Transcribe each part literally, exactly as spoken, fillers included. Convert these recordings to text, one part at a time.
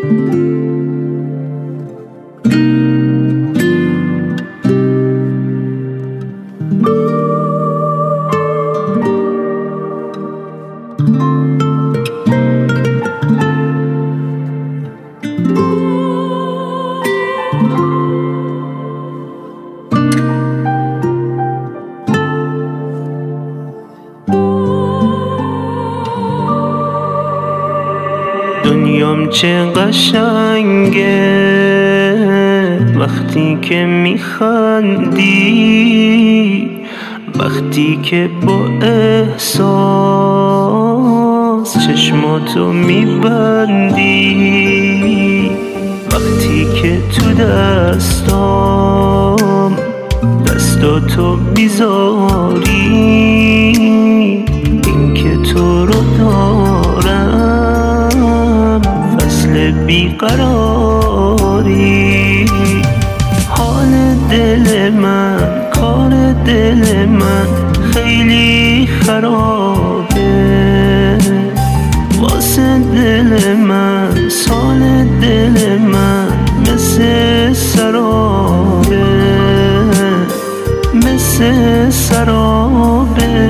دنیام چه قشنگه وقتی که میخندی، وقتی که با احساس چشماتو میبندی، وقتی که تو دستام دستاتو بیزاری، این که تو رو دارم فصل بیقراری. حال دل من، کار دل من خیلی خرابه، واسه دل من سال دل من مثل سرابه، مثل سرابه.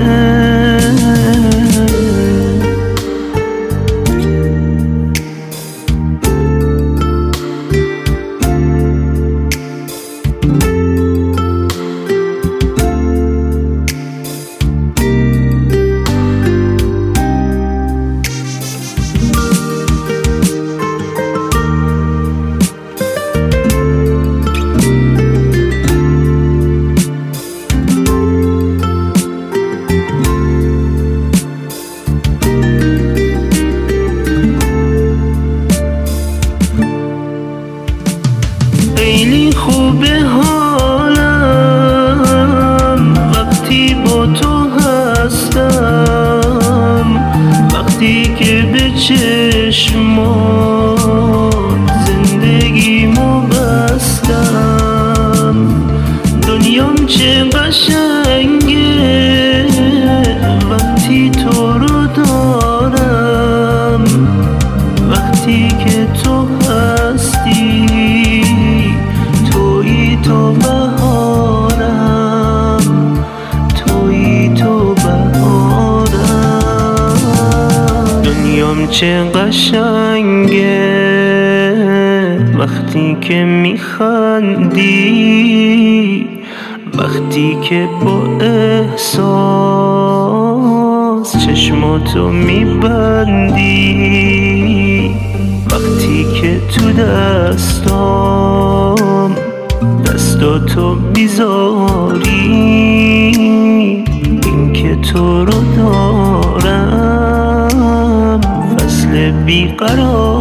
خیلی خوبه حالم وقتی با تو هستم، وقتی که به چشمات زندگیمو بستم. دنیام چه قشنگه وقتی تو رو دارم، وقتی که تو هستی تو بهارم، تویی تو بهارم. دنیام چه قشنگه وقتی که میخندی، وقتی که با احساس چشماتو میبندی، وقتی که تو دستام دستاتو بیزاری، این که تو رو دارم فصل بیقرار.